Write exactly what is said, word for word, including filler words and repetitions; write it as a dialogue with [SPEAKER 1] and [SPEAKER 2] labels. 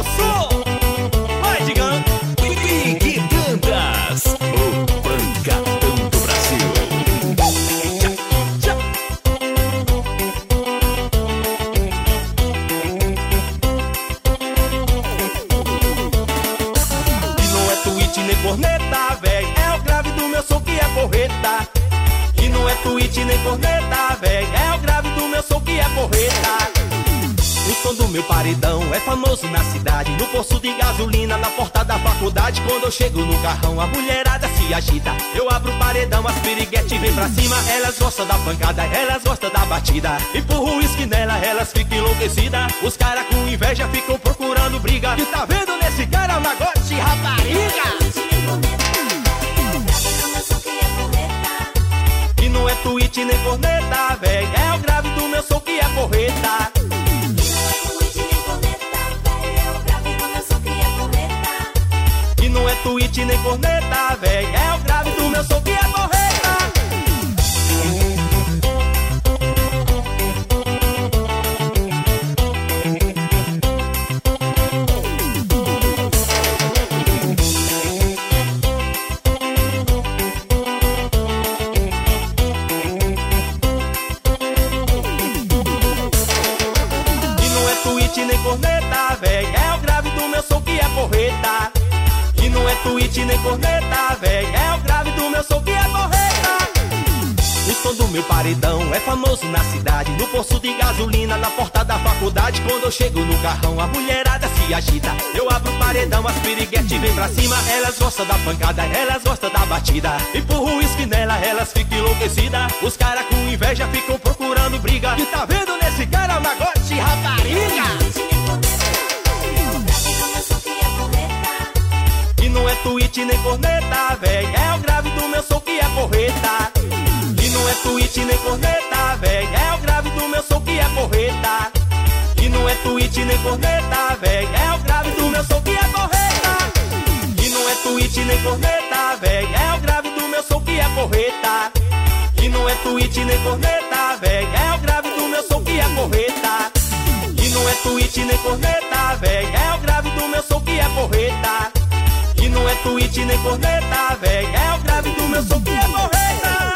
[SPEAKER 1] eu sou. Vai, Digão.
[SPEAKER 2] Big Bandas, o pancadão do Brasil. Tchá, tchá.
[SPEAKER 1] E não é tweet nem corneta, véi, é o grave do meu som que é porreta. E não é tweet nem corneta, véi, é o grave do meu som que é porreta. O som do meu paredão é famoso na cidade, no posto de gasolina, na porta da faculdade. Quando eu chego no carrão, a mulherada se agita. Eu abro o paredão, as piriguetes vem pra cima. Elas gostam da pancada, elas gostam da batida. Empurro o uísque nela, elas ficam enlouquecidas. Os caras com inveja ficam procurando briga. E tá vendo nesse cara um negócio de rapariga? E não é tweet nem corneta, véi, é o grave do meu som que é porreta. E não é tweet nem corneta, véi, é o grave do meu som que é porreta. E não é tweet nem corneta, véi, é o grave do meu som que é porreta. E não é tweet nem corneta, véi, é o grave do meu som que é porreta. O som do meu paredão é famoso na cidade, no posto de gasolina, na porta da faculdade. Quando eu chego no carrão, a mulherada se agita. Eu abro o paredão, as piriguetes vem pra cima. Elas gostam da pancada, elas gostam da batida. Empurro o uísque nela, elas ficam enlouquecidas. Os caras com inveja ficam procurando briga. E tá vendo nesse cara um negócio de rapariga? E não é tweet nem corneta, véi, é o grave do meu som que é porreta. E não é tweet nem corneta, véi, é o grave do meu som que é porreta. E não é tweet nem corneta, véi, é o grave do meu som que é porreta. E não é tweet nem corneta, véi, é o grave do meu som que é porreta. E não é tweet nem corneta, véi, é o grave do meu som que é porreta. E não é tweet nem corneta, véi, é o grave do meu som que é porreta. E não é tweet nem corneta, véi, é o grave do meu som que é porreta.